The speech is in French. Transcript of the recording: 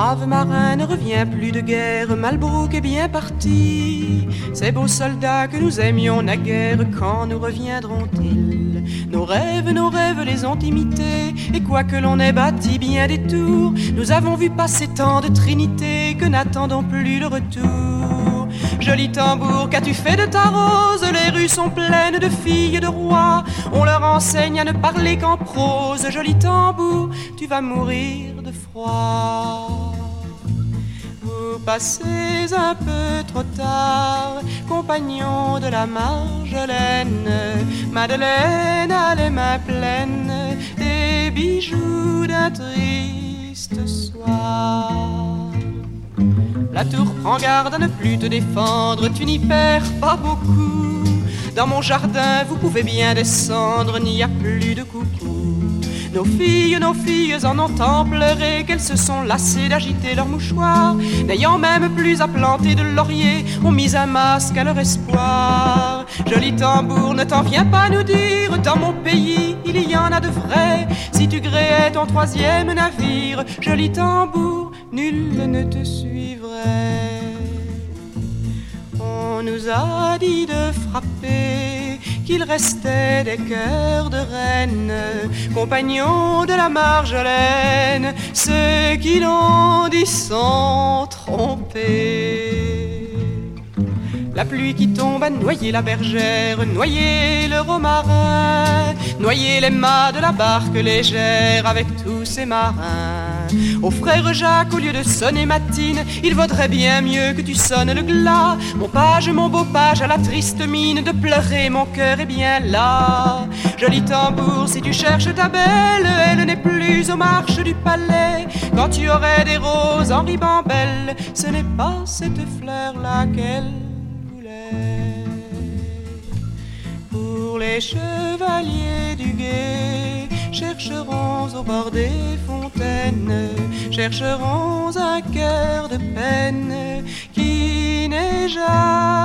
Brave marin, ne reviens plus de guerre, Malbrook est bien parti. Ces beaux soldats que nous aimions naguère, quand nous reviendront-ils? Nos rêves les ont imités, et quoique l'on ait bâti bien des tours, nous avons vu passer tant de trinités que n'attendons plus le retour. Joli tambour, qu'as-tu fait de ta rose? Les rues sont pleines de filles de rois, on leur enseigne à ne parler qu'en prose. Joli tambour, tu vas mourir de froid. Vous passez un peu trop tard, compagnons de la Marjolaine. Madeleine a les mains pleines des bijoux d'un triste soir. La tour prend garde à ne plus te défendre, tu n'y perds pas beaucoup. Dans mon jardin, vous pouvez bien descendre, n'y a plus de coucou. Nos filles en ont tant pleuré qu'elles se sont lassées d'agiter leurs mouchoirs, n'ayant même plus à planter de laurier, ont mis un masque à leur espoir. Joli tambour, ne t'en viens pas nous dire, dans mon pays il y en a de vrais. Si tu gréais ton troisième navire, joli tambour, nul ne te suivrait. On nous a dit de frapper, qu'il restait des cœurs de reine, compagnons de la Marjolaine. Ceux qui l'ont dit sont trompés. La pluie qui tombe a noyé la bergère, noyé le romarin, noyé les mâts de la barque légère avec tous ses marins. Ô frère Jacques, au lieu de sonner matine, il vaudrait bien mieux que tu sonnes le glas. Mon page, mon beau page, à la triste mine de pleurer, mon cœur est bien là. Joli tambour, si tu cherches ta belle, elle n'est plus aux marches du palais. Quand tu aurais des roses en ribambelle, ce n'est pas cette fleur-là qu'elle voulait. Pour les chevaliers du guet, chercherons au bord des fontaines, chercherons un cœur de peine qui n'est jamais